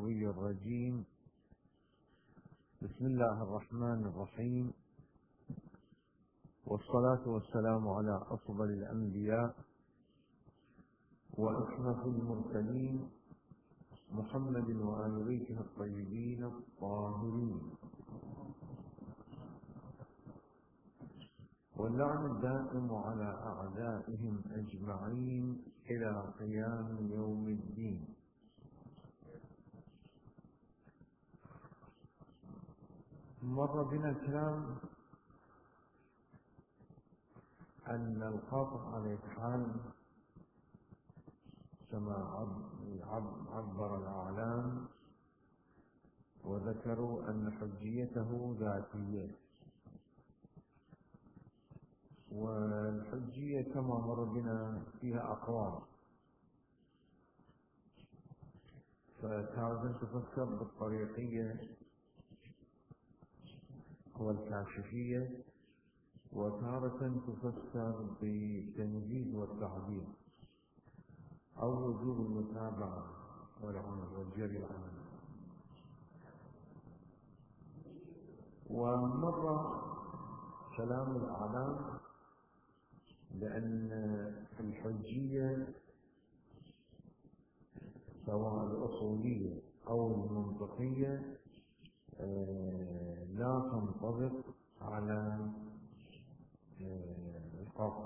العصري الرجيم. بسم الله الرحمن الرحيم، والصلاة والسلام على أفضل الأنبياء وأشرف المرسلين محمد وآل بيته الطيبين الطاهرين، واللعن الدائم على أعدائهم أجمعين إلى قيام يوم الدين. مر بنا الكلام أن القطع على الإتحاد كما عبر الأعلام وذكروا أن حجيته ذاتية، والحجية كما مر بنا فيها أقوال، فتارة تفسر بالطريقية والكاشفية، وتارة تفسر بالتنزيل والتعديل أو وجوب المتابعة والعمل والجري العمل. ومر كلام الأعلام بأن الحجية سواء الأصولية أو المنطقية لا تنطبق على القطع،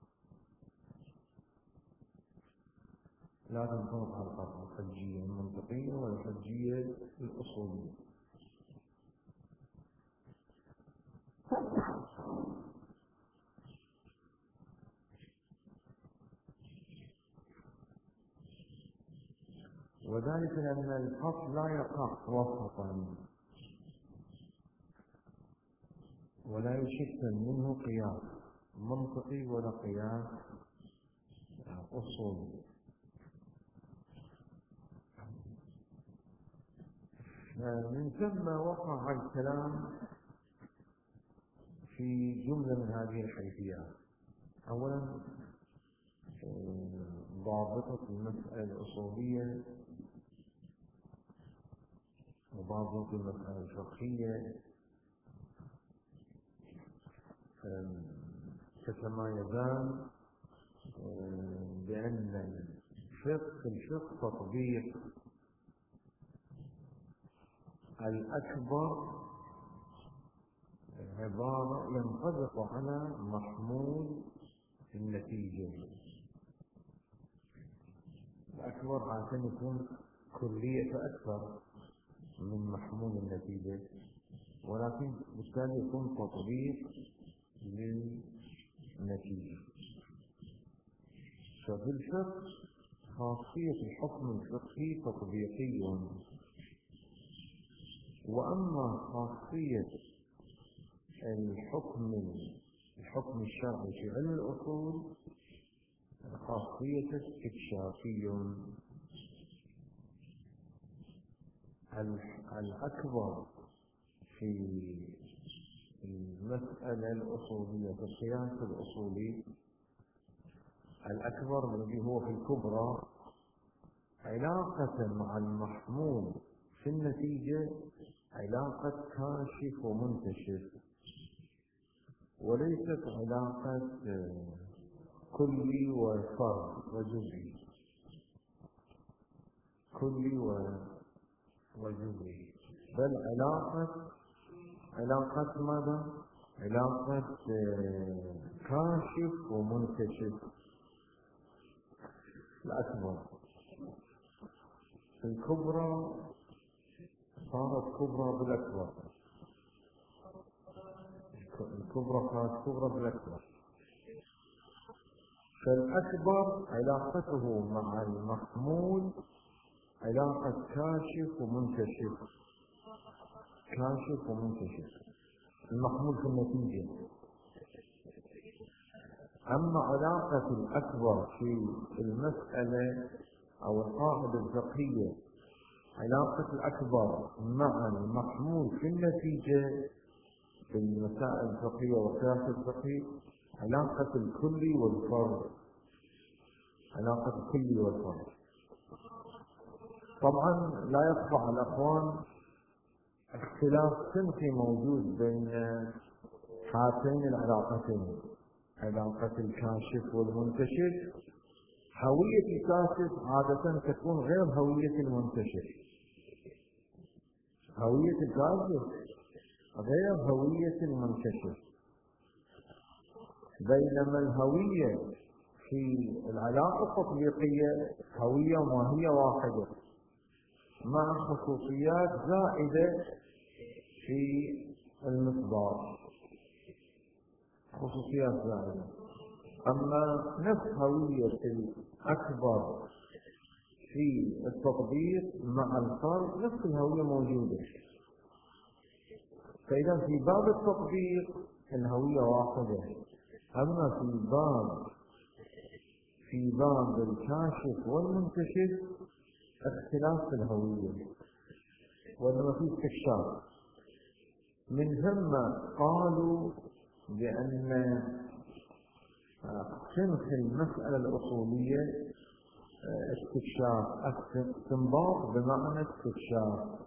لا تنطبق على القطع، الحجية المنطقية والحجية الأصولية. وذلك لأن القطع لا يقع وسطا ولا يشكل منه قياس منطقي ولا قياس أصولي. من ثم وقع الكلام في جملة من هذه الحيثيات. أولا ضابطة المسألة الأصولية وضابطة المسألة الفقهية تتمايزان بأن الفقه تطبيق الأكبر عبارة ينطبق على محمول النتيجة. الأكبر عشان يكون كلية أكثر من محمول النتيجة، ولكن بالتالي يكون تطبيق للنتيجة. ففي الفقه خاصية الحكم الفقهي تطبيقي، وأما خاصية الحكم الشرعي في علم الأصول خاصية استكشافي. الأكبر في المسألة الأصولية في القياس الأصولي، الأكبر الذي هو في الكبرى علاقة مع المحمول في النتيجة علاقة كاشف ومنتشر، وليست علاقة كلي وفرد وجزئي، كلي وجزئي، بل علاقة ماذا؟ علاقة كاشف ومنتشر. الأكبر الكبرى صارت كبرى بالأكبر، الكبرى صارت كبرى بالأكبر. فالأكبر علاقته مع المحمول علاقة كاشف ومنتشر، كاشف ومنتشر، المحمول في النتيجة. أما علاقة الأكبر في المسألة أو القاعدة الفقهية، علاقة الأكبر مع المحمول في النتيجة في المسائل الفقهية والقياس الفقهي علاقة الكلي والفرد، علاقة الكلي والفرد. طبعا لا يخفى على الأخوان اختلاف سمكي موجود بين هاتين العلاقتين، علاقة الكاشف والمنتشر. هوية الكاشف عادة تكون غير هوية المنتشر، هوية الكاشف غير هوية المنتشر، بينما الهوية في العلاقة التطبيقية هوية وماهية واحدة مع خصوصيات زائدة في المصداق، خصوصيات زائدة. أما نفس هوية الأكبر في التطبيق مع الفرد نفس الهوية موجودة. فإذا في باب التطبيق الهوية واحدة، أما في باب الكاشف والمنتشر اختلاف في الهوية، وإنما في استكشاف. من ثم قالوا بأن سمح المسألة الأصولية استكشاف، استنباط بمعنى استكشاف.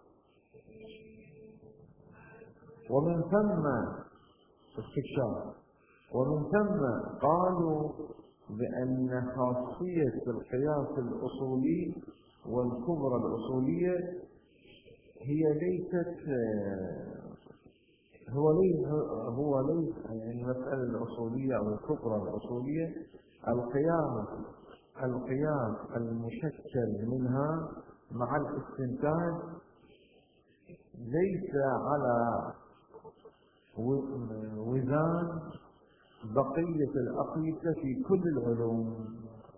ومن ثم استكشاف، ومن ثم قالوا بأن خاصية القياس الأصولي والكبرى الأصولية هي ليست هو ليس يعني المسألة الأصولية أو الكبرى الأصولية القياس المشكل منها مع الاستنتاج ليس على وزان بقية الأقيسة في كل العلوم،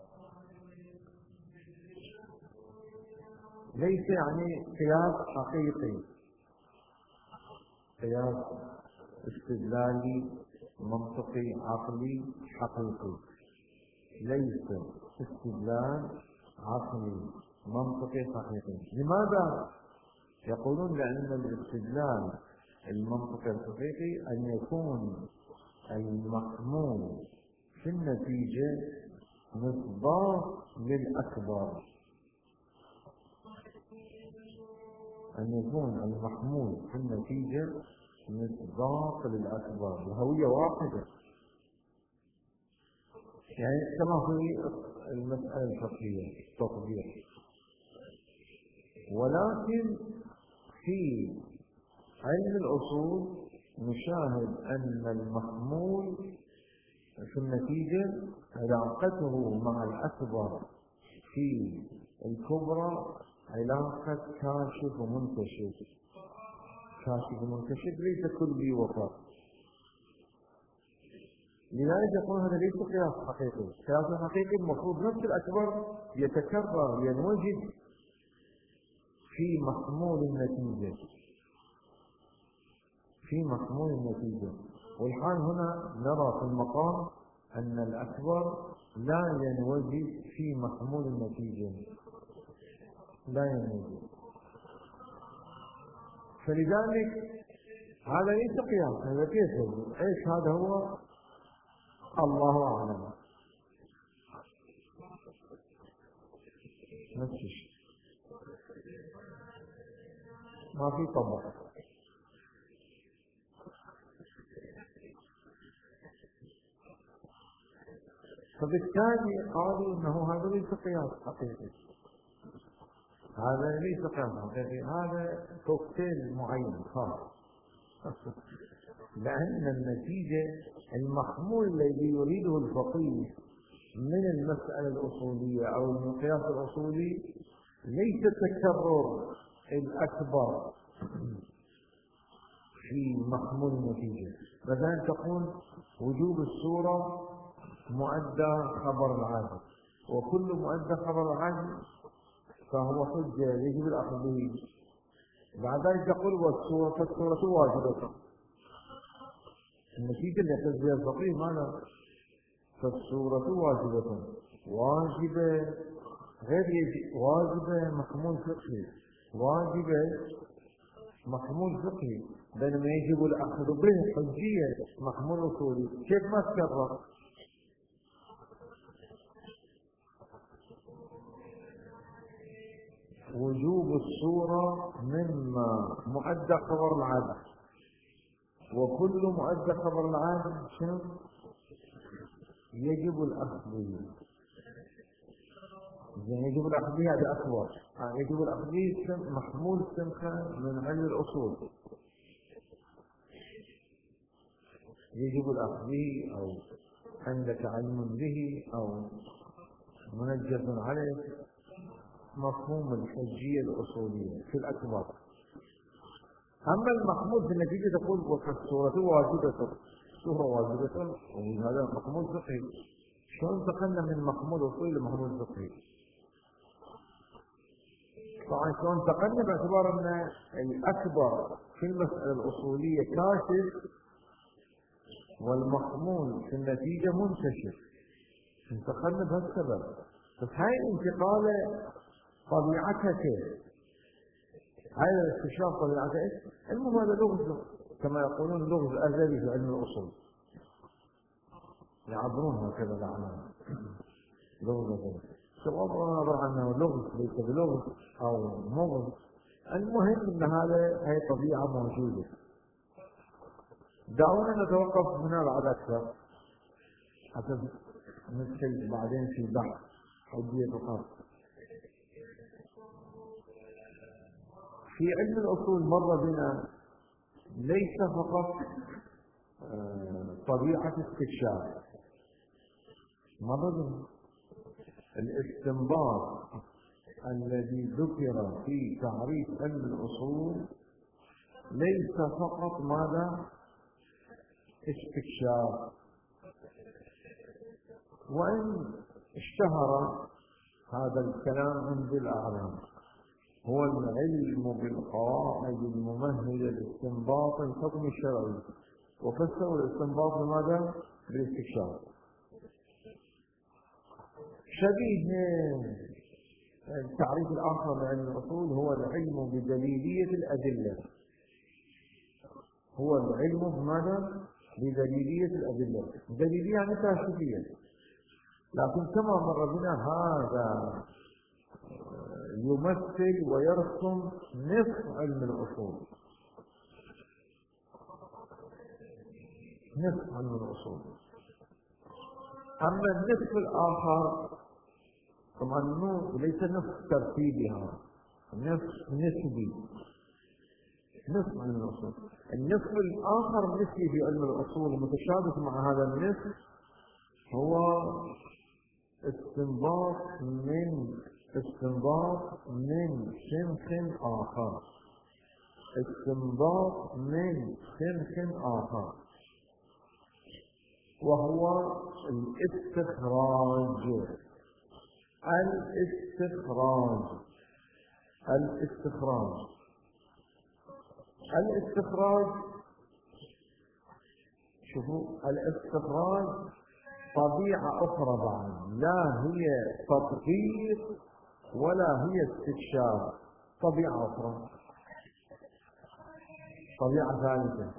ليس يعني قياس حقيقي، قياس استدلالي منطقي عقلي حقيقي، ليس استدلال عقلي منطقي حقيقي. لماذا؟ يقولون لأن الاستدلال المنطقي الحقيقي أن يكون المحمول في النتيجة مصداق للأكبر، أن يكون المحمول في النتيجة مصداق للأكبر، الهوية واحدة، يعني كما في المسألة الفقهية التطبيق. ولكن في علم الأصول نشاهد أن المحمول في النتيجة علاقته مع الأكبر في الكبرى علاقة كاشف ومنتشر. كاشف ومنتشر ليس كلي وفاق، لذلك يقول هذا ليس قياس حقيقي. القياس الحقيقي المفروض نفس الأكبر يتكرر ينوجد في محمول النتيجة، في محمول النتيجة. والحال هنا نرى في المقام أن الأكبر لا ينوجد في محمول النتيجة، لا ينوجد. فلذلك هذا ليس قياس، هذا كيف يجب؟ ايش هذا؟ هو الله أعلم. نفسه ما في طبع. فبالتالي قالوا انه هذا ليس قياس حقيقي، هذا ليس قياس حقيقي، هذا كوكتيل معين خاص. لأن النتيجة المحمول الذي يريده الفقيه من المسألة الأصولية أو المقياس الأصولي ليس تكرر الأكبر في محمول النتيجة. مثلا تقول وجوب الصورة مؤدى خبر العادل، وكل مؤدى خبر العادل فهو حجة يجب الأخذ به. بعد ذلك تقول فالصورة واجبة، النتيجة اللي يحتاج بها الفقيه ماذا؟ فالصورة واجبة، واجبة غير واجبة محمول فقهي، واجبة محمول فقهي، بينما يجب الأخذ به حجية محمول أصولي. كيف ما تكرر؟ وجوب الصورة مما مؤدى خبر العادة، وكل مؤدى خبر العادة شنو؟ يجب الأخذ به. يجب الأخذ به هذا أكبر، يجب الأخذ به محمول سمخة من علم الأصول. يجب الأخذ به أو عندك علم به أو منجز عليه، مفهوم الحجية الأصولية في الأكبر. أما المحمول في النتيجة تقول والصورة واجبة، الصورة واجبة، وهذا محمول فقهي. شلون انتقلنا من محمول أصولي لمحمول فقهي؟ طبعا شلون انتقلنا باعتبار أن الأكبر في المسألة الأصولية كاشف والمحمول في النتيجة منتشر، انتقلنا بهالسبب. بس هاي الانتقالة طبيعتها كيف؟ هاي الاستشراف طبيعتها ايش؟ المهم هذا لغز، كما يقولون لغز أزلي في علم الأصول، يعبرون هكذا الأعلام، لغز أزلي. بغض النظر عنه لغز ليس بلغز أو مغز، المهم أن هاي طبيعة موجودة. دعونا نتوقف هنا بعد أكثر حتى ندخل بعدين في بحث حجية القصد. في علم الأصول مر بنا ليس فقط طبيعة استكشاف، مر بنا الاستنباط الذي ذكر في تعريف علم الأصول ليس فقط ماذا؟ استكشاف. وإن اشتهر هذا الكلام عند الأعلام هو العلم بالقواعد الممهدة لاستنباط الحكم الشرعي، وفسروا الاستنباط بماذا؟ بالاستكشاف. شبيه التعريف الآخر لعلم الأصول هو العلم بدليلية الأدلة، هو العلم بماذا؟ بدليلية الأدلة. دليلية يعني كاشفية، لكن كما مر بنا هذا يمثل ويرسم نصف علم الأصول، نصف علم الأصول. أما النصف الآخر طبعا ليس نصف ترتيبها، نصف نسبي، نصف علم الأصول. النصف الآخر النسبي في علم الأصول المتشابك مع هذا النصف هو استنباط من شنخ آخر، استنباط من شنخ آخر، وهو الاستخراج. شوفوا الاستخراج طبيعة أخرى بعد، لا هي تطبيق ولا هي استكشاف، طبيعة أخرى، طبيعة ثالثة،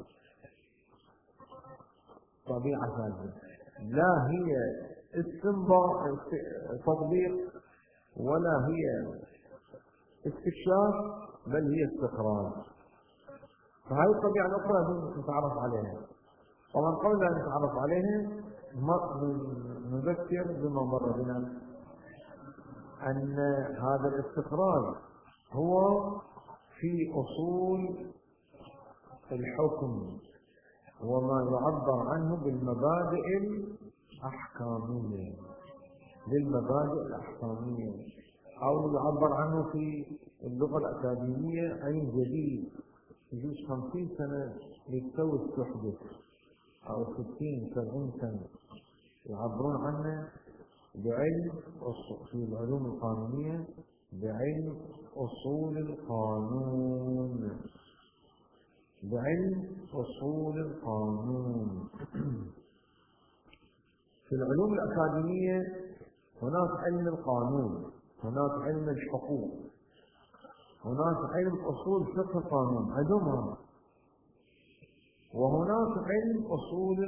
لا هي استنباط تطبيق ولا هي استكشاف، بل هي استخراج. فهذه الطبيعة الأخرى نتعرف عليها. طبعا قبل أن نتعرف عليها نذكر بما مر بنا أن هذا الاستخراج هو في أصول الحكم وما يعبر عنه بالمبادئ الأحكامية، أو يعبر عنه في اللغة الأكاديمية علم جديد يجوز 50 سنة يستوي تحدث، أو 60-70 سنة يعبرون عنه بعلم في العلوم القانونية بعلم أصول القانون، في العلوم الأكاديمية هناك علم القانون، هناك علم الحقوق، هناك علم أصول فقه القانون عندهم، وهناك علم أصول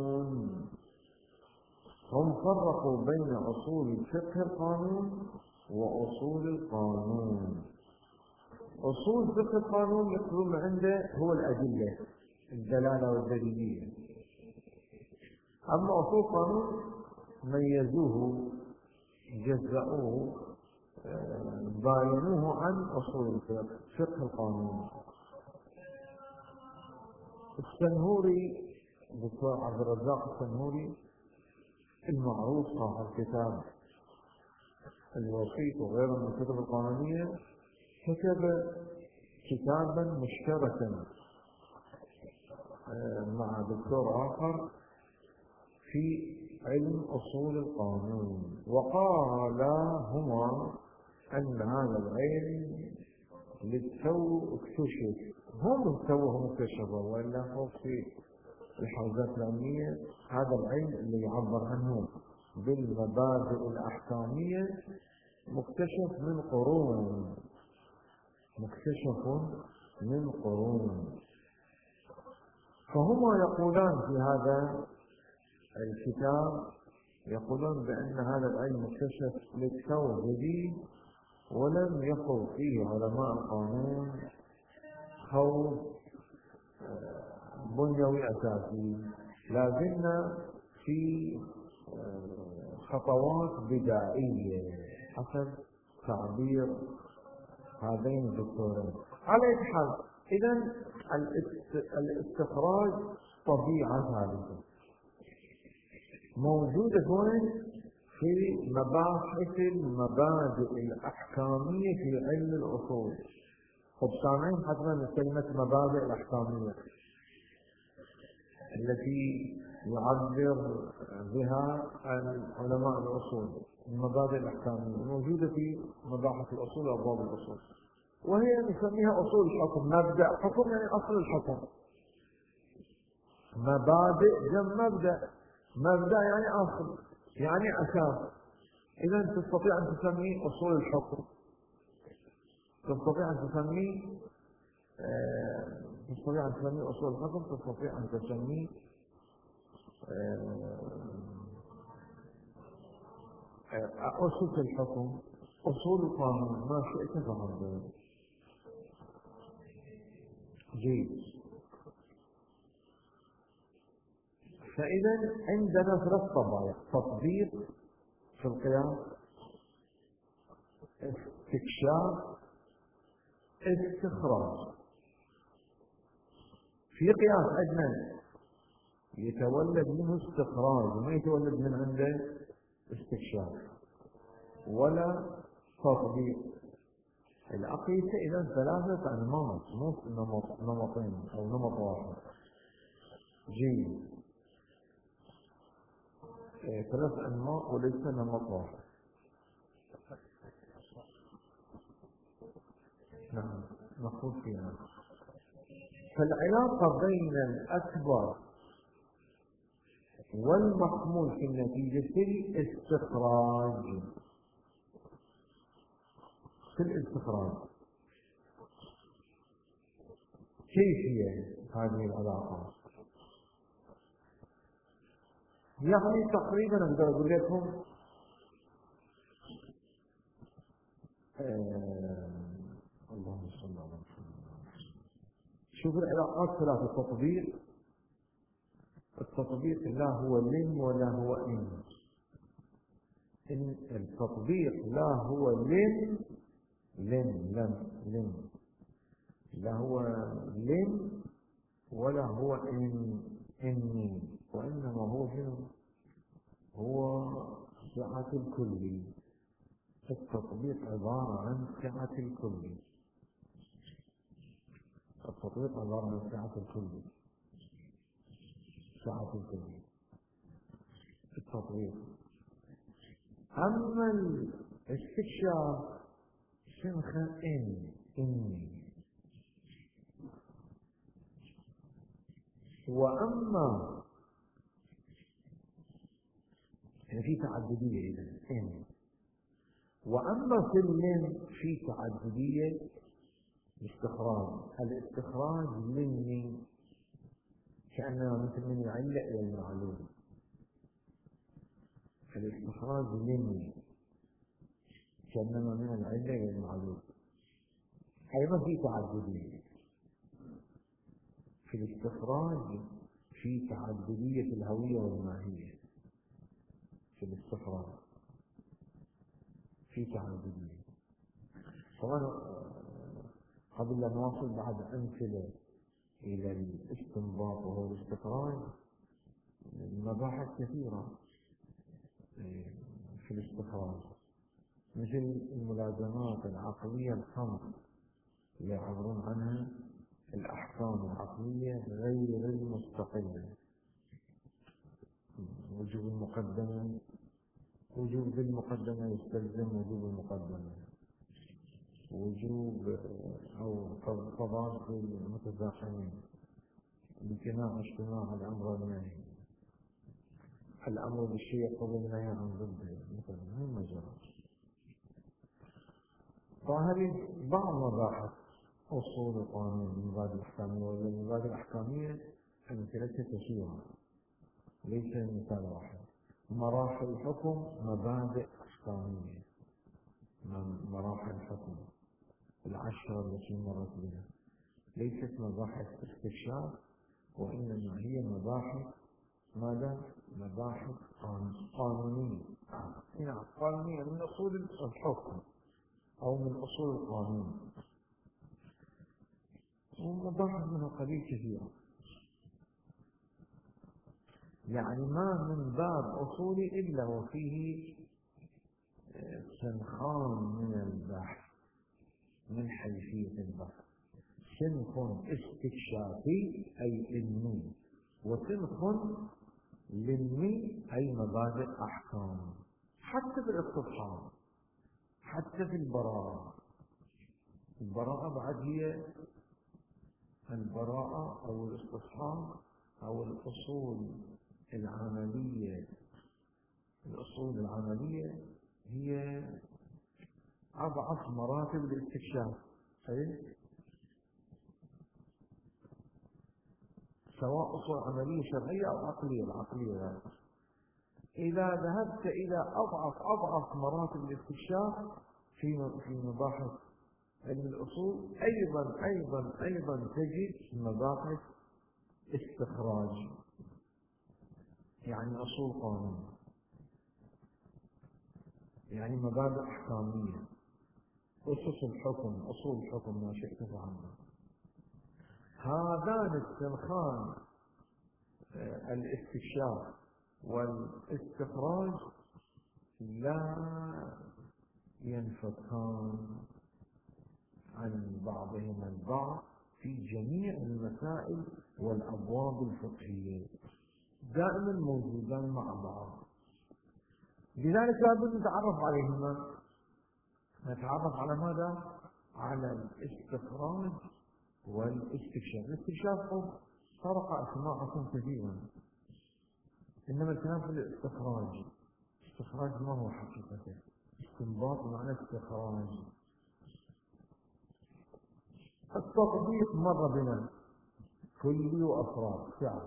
القانون. هم فرقوا بين أصول فقه القانون وأصول القانون. أصول فقه القانون يقولون عنده هو الأدلة، الدلالة والدليلية. أما أصول القانون ميزوه، جزأوه، باينوه عن أصول فقه القانون. السنهوري، الدكتور عبد الرزاق السنهوري المعروف صاحب كتاب الوسيط وغيره من الكتب القانونية، كتب كتابا مشتركا مع دكتور آخر في علم أصول القانون، وقال هما أن هذا العلم للتو اكتشف، هم توهم اكتشفوا، وإلا هو في الحوزات العلمية هذا العلم اللي يعبر عنه بالمبادئ الأحكامية مكتشف من قرون، مكتشف من قرون. فهما يقولان في هذا الكتاب، يقولون بأن هذا العلم مكتشف للتو جديد، ولم يخوض فيه علماء القانون خوض بنيوي أساسي، لازلنا في خطوات بدائية حسب تعبير هذين الدكتورين. على أي حال، إذن الاستخراج طبيعة ثالثة موجودة وين؟ في مباحث المبادئ الأحكامية في علم الأصول. خب سامعين حتما كلمة مبادئ الأحكامية التي يعبر بها علماء الأصول، المبادئ الأحكامية موجودة في مباحث الأصول وأبواب الأصول، وهي نسميها أصول الحكم. مبدأ حكم يعني أصل الحكم، مبادئ جمع مبدأ، مبدأ يعني أصل، يعني أساس. إذا تستطيع أن تسميه أصول الحكم، تستطيع أن تسميه أصول الحكم، تستطيع أن تسميه أسس الحكم، أصول القانون، ما شئت فهمت. جيد. فإذا عندنا ثلاث طبائع: تطبيق في القياس، استكشاف، استخراج. في قياس عندنا يتولد منه استخراج وما يتولد من عنده استكشاف ولا تطبيق. الأقيسة إذا ثلاثة أنماط، مو نمطين أو نمط واحد. جيد. ثلاث أنماط وليس نمط واحد. نعم، نقول فيها. فالعلاقة بين الأكبر والمحمول في النتيجة في الاستخراج، كيف هي هذه العلاقة؟ يعني تقريبا أقدر أقول لكم اللهم صل على محمد. شوف العلاقات ثلاثة: التطبيق لا هو لن ولا هو إن. التطبيق لا هو لن لا هو لن ولا هو إني، وإنما هو شنو؟ هو سعة الكلي. التطبيق عبارة عن سعة الكلي. التطبيق عبارة عن سعة الكلي. التطبيق. أما الاستكشاف شنخة إني. وأما في تعددية إذا إن. وأما في اللن في تعددية الاستخراج مني كأنما مثل من يعلق إلى المعلوم. الاستخراج مني كأنما من العلة والمعلول. أيضا في تعددية في الاستخراج، في تعددية الهوية والماهية. في الاستخراج في تعددية. طبعا قبل أن نواصل بعد أمثلة إلى الاستنباط وهو الاستخراج، مباحث كثيرة في الاستخراج، مثل الملازمات العقلية الخمس اللي يعبرون عنها الأحكام العقلية غير المستقلة. وجوب المقدمة، وجوب المقدمة يستلزم وجوب المقدمة، وجوب أو تضاد المتزاحمين، امتناع اجتماع الأمر والنهي، الأمر بالشيء يقتضي النهي عن ضده، مثلا هذه المجالات. فهذه بعض مباحث أصول القانون، المبادئ الأحكامية. والمبادئ الأحكامية أمثلتها كثيرة، ليس مثال واحد. مراحل الحكم مبادئ أحكامية، مراحل الحكم العشرة التي مرت بها ليست مباحث استكشاف، وإنما هي مباحث ماذا؟ مباحث قانونية. نعم، قانونية من أصول الحكم أو من أصول القانون، ومباحث منها قليل كثيرة. يعني ما من باب أصولي إلا وفيه سنخان من البحث من حيثية البحث. سنخ استكشافي أي علمي، وسنخ علمي أي مبادئ أحكام. حتى في الاستصحاب، حتى في البراءة. البراءة بعد هي البراءة أو الاستصحاب أو الأصول العملية. الأصول العملية هي أضعف مراتب الاستكشاف، سواء أصول عملية شرعية أو عقلية. العقلية إذا ذهبت إلى أضعف مراتب الاستكشاف في مباحث علم الأصول، أيضا تجد مباحث استخراج، يعني أصول قانون، يعني مبادئ أحكامية، أسس الحكم، أصول الحكم، ما شئت فهمنا. هذان السنخان الاستكشاف والاستخراج لا ينفتان عن بعضهما البعض في جميع المسائل والأبواب الفقهية، دائما موجودان مع بعض. لذلك لابد نتعرف عليهما. نتعرف على ماذا؟ على الاستخراج والاستكشاف. الاستكشاف طرق أسماءكم كثيرا، إنما الكلام في الاستخراج. الاستخراج ما هو حقيقته؟ استنباط معنى استخراج. التطبيق مر بنا كلي وأفراد سعر.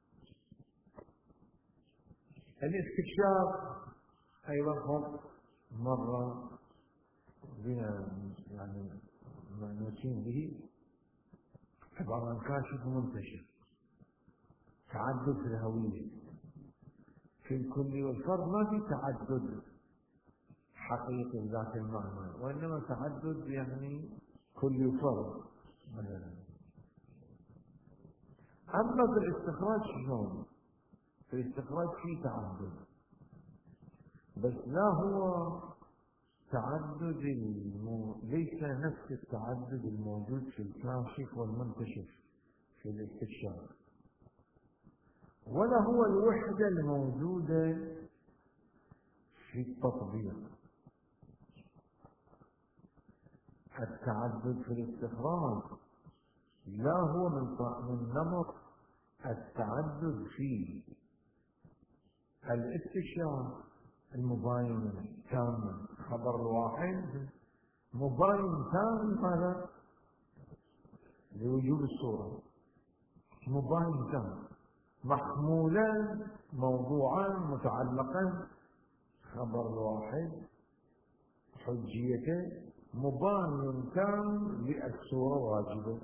الاستكشاف أيضا مر بنا، يعني معنوسين به، عبارة عن كاشف ومنتشر، تعدد في الهوية. في الكل والفرد ما في تعدد حقيقي ذات المعنى، وإنما تعدد يعني كل وفرد. أما في الاستخراج شلون؟ في الاستخراج في تعدد، بس لا هو تعدد ليس نفس التعدد الموجود في الكاشف والمنتشر في الاستكشاف، ولا هو الوحدة الموجودة في التطبيق. التعدد في الاستخراج لا هو من نمط التعدد في الاستكشاف المباين تام. خبر الواحد مباين تام ماذا؟ لوجود الصورة، مباين تام، محمولا موضوعا متعلقا. خبر الواحد حجيته مبان تام للصورة واجبة.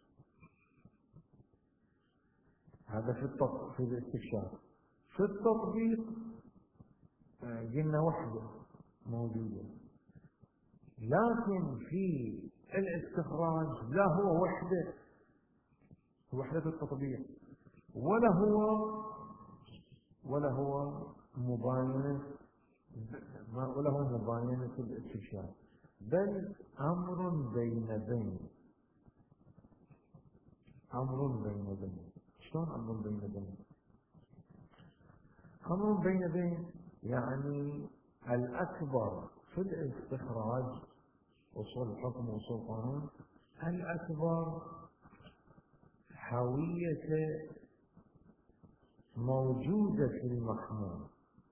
هذا في الاستكشاف. في التطبيق قلنا وحدة موجودة، لكن في الاستخراج لا هو وحدة التطبيق ولا هو مباينة الاستكشاف، بل أمر بين بين. شلون أمر بين بين؟ أمر بين بين يعني الأكبر في الاستخراج، وصول الحكم وصول القانون، الأكبر حوية موجودة في المحمول،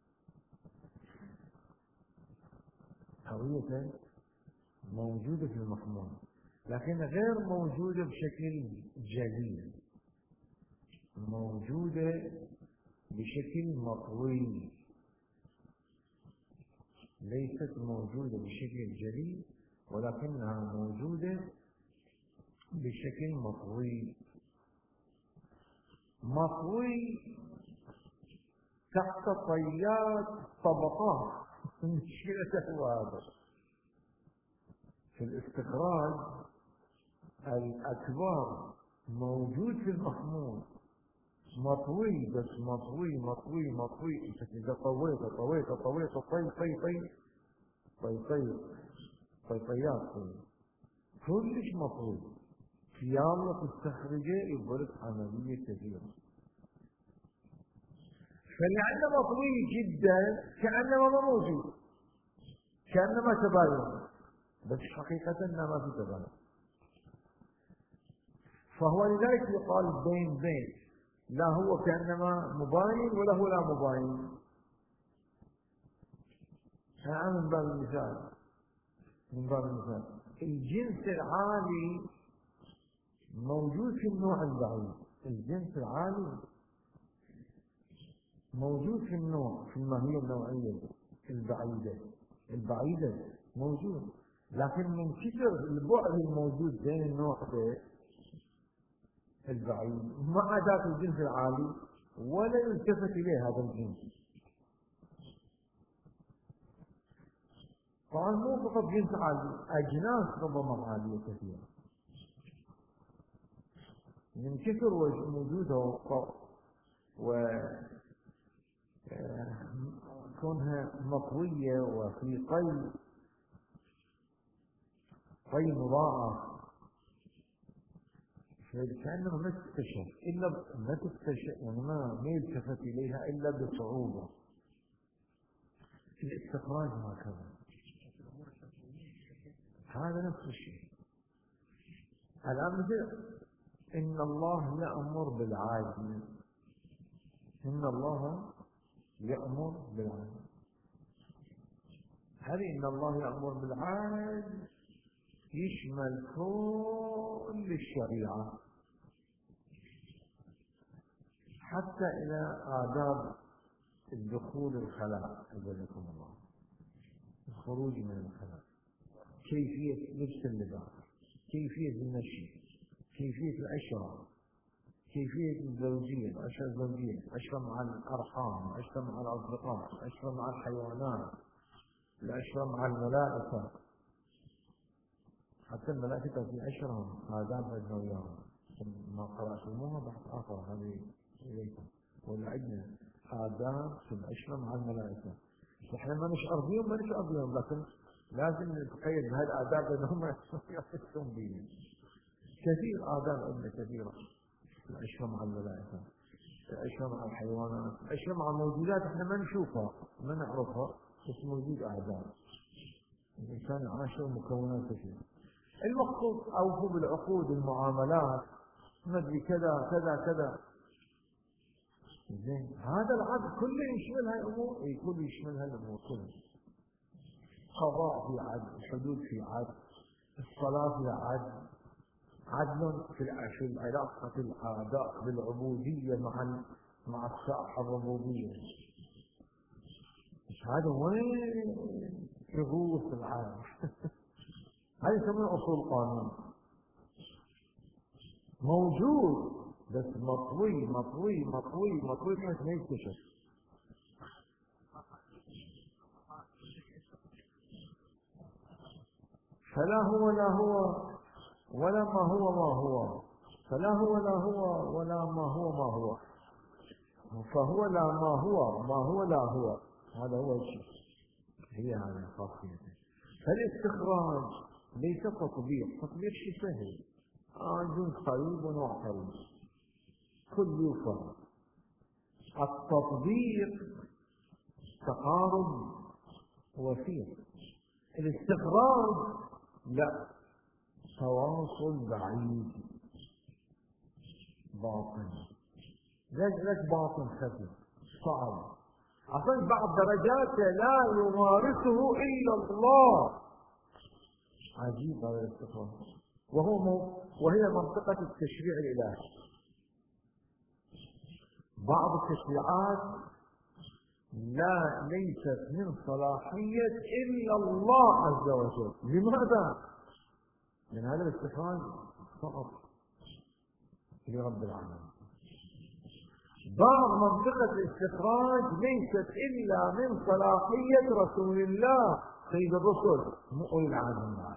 لكن غير موجودة بشكل جلي، موجودة بشكل مطوي، ليست موجودة بشكل جلي ولكنها موجودة بشكل مطوي تحت طيات طبقات. مشكلة هذا في الاستخراج الأكبر موجود في المحمول مطوي، بس مطوي. إذا طويت طيات كلش مطوي، يلا تستخرجه يبرد عملية كثيرة. فلأنه مطوي جدا كأنما ما موجود، كأنما تباين، بس حقيقة ما في تباين. فهو لذلك يقال بين بين، لا هو كأنما مباين ولا هو لا مباين. من باب المثال الجنس العالي موجود في النوع البعيد، الجنس العالي موجود في النوع، في الماهية النوعية البعيدة موجود، لكن من كثر البعد الموجود بين النوع البعيد مع ذات الجنس العالي ولا يلتفت إليه هذا الجنس. طبعا مو فقط جنس عالي، أجناس ربما عالية كثيرة من كثر وجودها وكونها مطوية وفي قي مضاعف، كأنه ما تكتشف يعني ما يلتفت إليها إلا بصعوبة. في الاستخراج هكذا، هذا نفس الشيء. الآن مثل إن الله يأمر بالعدل، هل إن الله يأمر بالعدل يشمل كل الشريعة حتى إلى آداب الدخول الخلاء، أجزاكم الله، الخروج من الخلاء، كيفية لبس اللباس، كيفية المشي، كيفية العشرة، كيفية الزوجية، العشرة الزوجية، العشرة مع الأرحام، العشرة مع الأصدقاء، العشرة مع الحيوانات، العشرة مع الملائكة. حتى الملائكة في عشرة آداب عندنا وياهم، ما قرأتموها بحث آخر هذه إليكم، ولا عندنا آداب في العشرة مع الملائكة. احنا ما نشعر بهم، لكن لازم نتقيد بهذه الآداب لأنهم يحسون بهم. كثير آداب عندنا كثيرة، العشرة مع الملائكة، العشرة مع الحيوانات، العشرة مع موجودات احنا ما نشوفها ما نعرفها، بس موجود آداب. الإنسان عاشر مكونات كثيرة. المقصود أوفوا بالعقود، المعاملات، ندري كذا كذا كذا. زين، هذا العقد كله يشمل هاي الأمور، كله يشمل هاي الأمور كلها. قضاء في عدل، الحدود في عدل، الصلاة في عدل، عدل في العلاقة الأعداء بالعبودية مع الساحة الربوبية. مش هذا وين يغوص العالم. هذه يسمونها أصول قانون، موجود بس مطوي مطوي مطوي مطوي بحيث ما يكتشف. فلا هو ولا هو ولا ما هو ما هو، فلا هو لا هو ولا ما هو ما هو، فهو لا ما هو ما هو لا هو. هذا هو الشيء، هي هذه الخاصية. فالاستخراج ليس تطبيق، تطبيق شيء سهل، جنس قريب ونوع قريب كل يفهم. التطبيق تقارب وثيق، الاستخراج لا، تواصل بعيد باطن. ليش باطن خفي صعب؟ عشان بعض درجاته لا يمارسه الا الله. عجيب هذا الاستخراج. وهي منطقة التشريع الإلهي. بعض التشريعات ليست من صلاحية إلا الله عز وجل. لماذا؟ من هذا الاستخراج فقط لرب العالمين. بعض منطقة الاستخراج ليست إلا من صلاحية رسول الله سيد الرسل أولي العزم،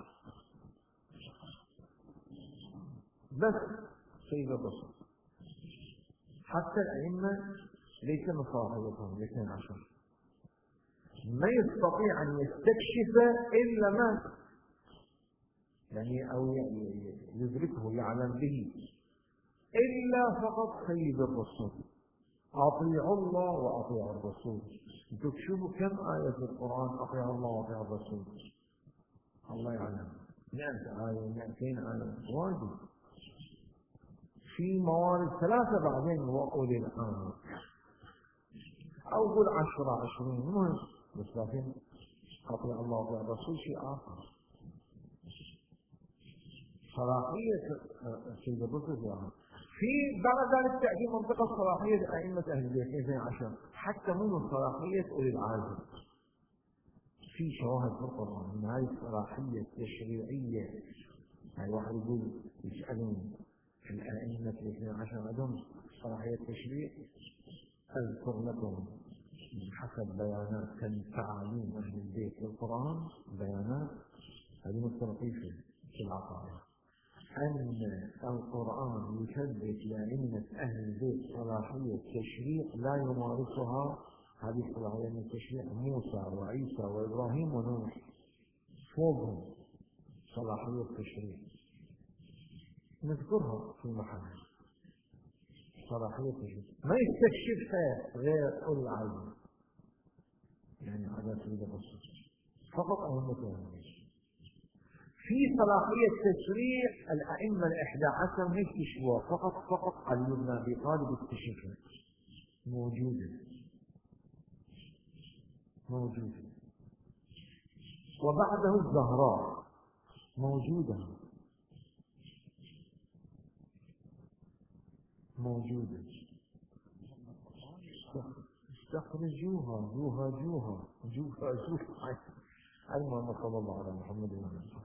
بس سيد الرسل. حتى الأئمة ليس من صلاحيتهم الاثنين عشر، ما يستطيع أن يستكشف إلا ما يعني أو يدركه يعلم به إلا فقط سيد الرسل. أطيعوا الله وأطيعوا الرسول. تكشفوا كم آية في القرآن أطيعوا الله وأطيعوا الرسول؟ الله يعلم 100 آية 200 آية واجب. في موارد 3 بعدين وأولي الأمر، أو قل 10 20 مهم، بس لكن أطيع الله وأطيع الرسول شيء آخر. صلاحية سيد الرسل يعني. في بعد ذلك تأتي منطقة صلاحية أئمة أهل البيت 12، حتى من صلاحية أولي العزم. في شواهد في القرآن من هذه الصلاحية التشريعية. يعني واحد يقول يسألون الأئمة 12 عندهم صلاحية التشريع. أذكر لكم حسب بيانات تعاليم أهل البيت للقرآن، بيانات هذه مستلطفة في العقائد، أن القرآن يثبت لأئمة أهل البيت صلاحية تشريع لا يمارسها. هذه الصلاحية من تشريع موسى وعيسى وإبراهيم ونوح، فوقهم صلاحية تشريع نذكرها في المحل. صلاحية تشريع ما يستكشفها غير أولي العلم، يعني على سبيل الرسول فقط أئمة أهل البيت. في صلاحية تشريع الأئمة 11 ما يكتشفوها، فقط علي بن أبي طالب اكتشفها. موجودة. وبعده الزهراء موجودة. استخرجوها. المهم صلى الله على محمد وعلى